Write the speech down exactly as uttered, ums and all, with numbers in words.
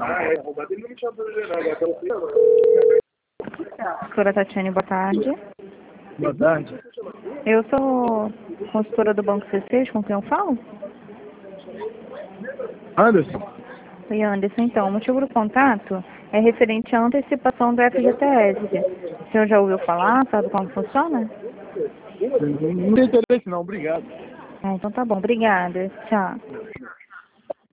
Doutora Tatiane, boa tarde. Boa tarde. Eu sou consultora do Banco C seis, com quem eu falo? Anderson? Oi, Anderson. Então, o motivo do contato é referente à antecipação do F G T S. O senhor já ouviu falar? Sabe como funciona? Não tem interesse não, obrigado. Ah, então tá bom. Obrigada. Tchau.